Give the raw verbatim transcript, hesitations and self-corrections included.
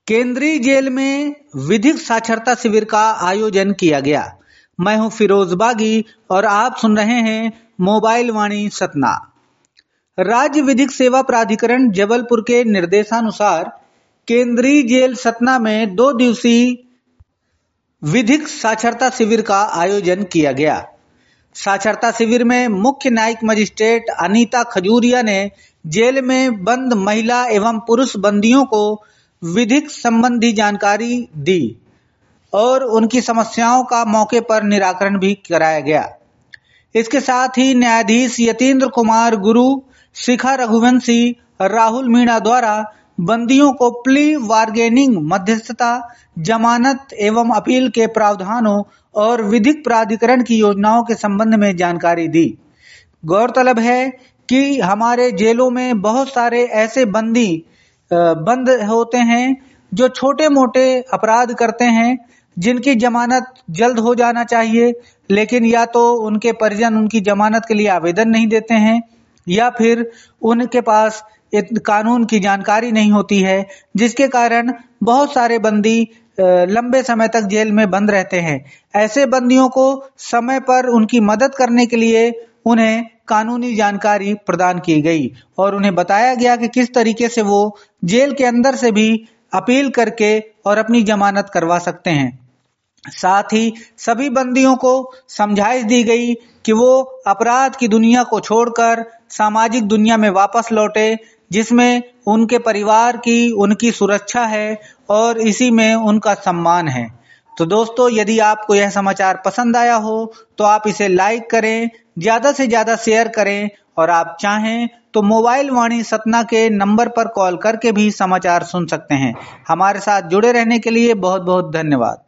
केंद्रीय जेल में विधिक साक्षरता शिविर का आयोजन किया गया। मैं हूं फिरोज बागी और आप सुन रहे हैं मोबाइल वाणी सतना। राज्य विधिक सेवा प्राधिकरण जबलपुर के निर्देशानुसार केंद्रीय जेल सतना में दो दिवसीय विधिक साक्षरता शिविर का आयोजन किया गया। साक्षरता शिविर में मुख्य न्यायिक मजिस्ट्रेट अनीता खजूरिया ने जेल में बंद महिला एवं पुरुष बंदियों को विधिक संबंधी जानकारी दी और उनकी समस्याओं का मौके पर निराकरण भी कराया गया। इसके साथ ही न्यायाधीश यतीन्द्र कुमार गुरु, शिखा रघुवंशी, राहुल मीणा द्वारा बंदियों को प्ली बार्गेनिंग, मध्यस्थता, जमानत एवं अपील के प्रावधानों और विधिक प्राधिकरण की योजनाओं के संबंध में जानकारी दी। गौरतलब है कि हमारे जेलों में बहुत सारे ऐसे बंदी बंद होते हैं जो छोटे मोटे अपराध करते हैं, जिनकी जमानत जल्द हो जाना चाहिए, लेकिन या तो उनके परिजन उनकी जमानत के लिए आवेदन नहीं देते हैं या फिर उनके पास कानून की जानकारी नहीं होती है, जिसके कारण बहुत सारे बंदी लंबे समय तक जेल में बंद रहते हैं। ऐसे बंदियों को समय पर उनकी मदद करने के लिए उन्हें कानूनी जानकारी प्रदान की गई और उन्हें बताया गया कि किस तरीके से वो जेल के अंदर से भी अपील करके और अपनी जमानत करवा सकते हैं। साथ ही सभी बंदियों को समझाइश दी गई कि वो अपराध की दुनिया को छोड़कर सामाजिक दुनिया में वापस लौटे, जिसमें उनके परिवार की, उनकी सुरक्षा है और इसी में उनका सम्मान है। तो दोस्तों, यदि आपको यह समाचार पसंद आया हो तो आप इसे लाइक करें, ज्यादा से ज्यादा शेयर करें और आप चाहें तो मोबाइल वाणी सतना के नंबर पर कॉल करके भी समाचार सुन सकते हैं। हमारे साथ जुड़े रहने के लिए बहुत बहुत धन्यवाद।